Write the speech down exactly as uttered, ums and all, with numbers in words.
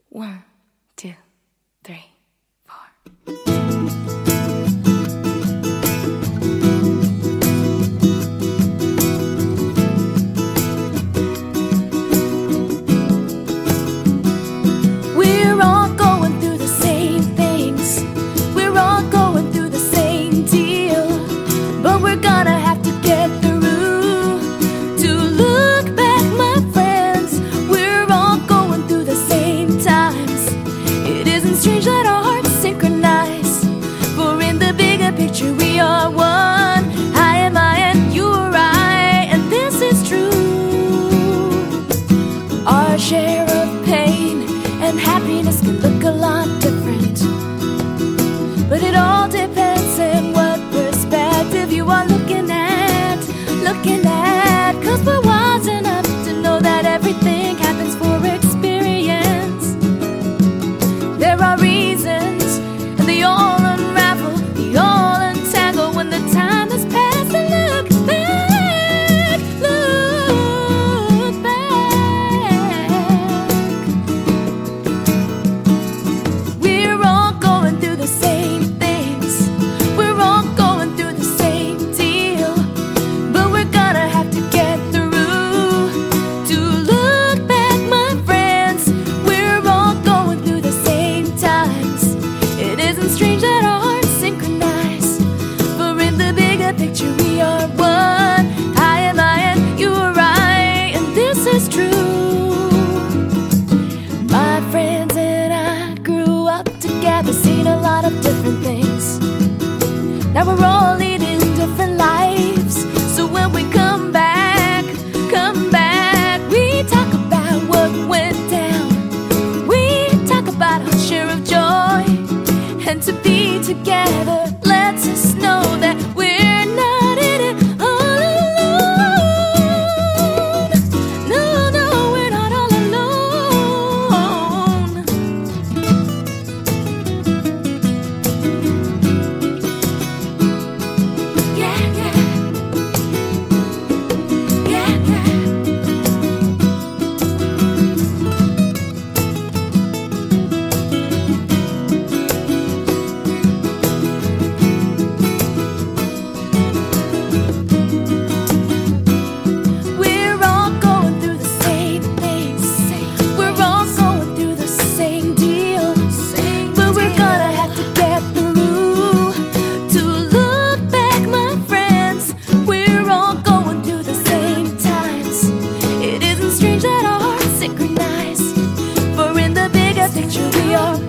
One, two, three, four. We're all going through the same things. We're all going through the same deal. But we're gonna have to get through. To look back, my friends, we're all going through the same times. It isn't strange that our hearts synchronize. For in the bigger picture we are one. I am I and you are I, and this is true. Our share of pain and happiness can look a lot different, but it all depends on what perspective you are looking at, looking at. Cause we're wise enough to know that everything happens for experience. There are reasons, and they all unravel, they all untangle when the time has passed. And look back, look back. We're all going through the same things. We're all going through the same deal. But we're gonna have to get through. To look back, my friends, we're all going through the same times. It isn't strange that our hearts synchronize. For in the bigger picture we are one. I am I and you are I, and this is true. My friends and I grew up together, seen a lot of different things. Now we're all leading different lives. So when we come back, come back, we talk about what went down. We talk about our share of joy. And to be together lets us know that we're not in it all alone. No, no, we're not all alone. Yeah, yeah. Yeah, yeah. We're all going through the same things. We're all going through the same deal. But we're gonna have to get through. To look back, my friends, we're all going through the same times. It isn't strange that our hearts synchronize. For in the bigger picture we are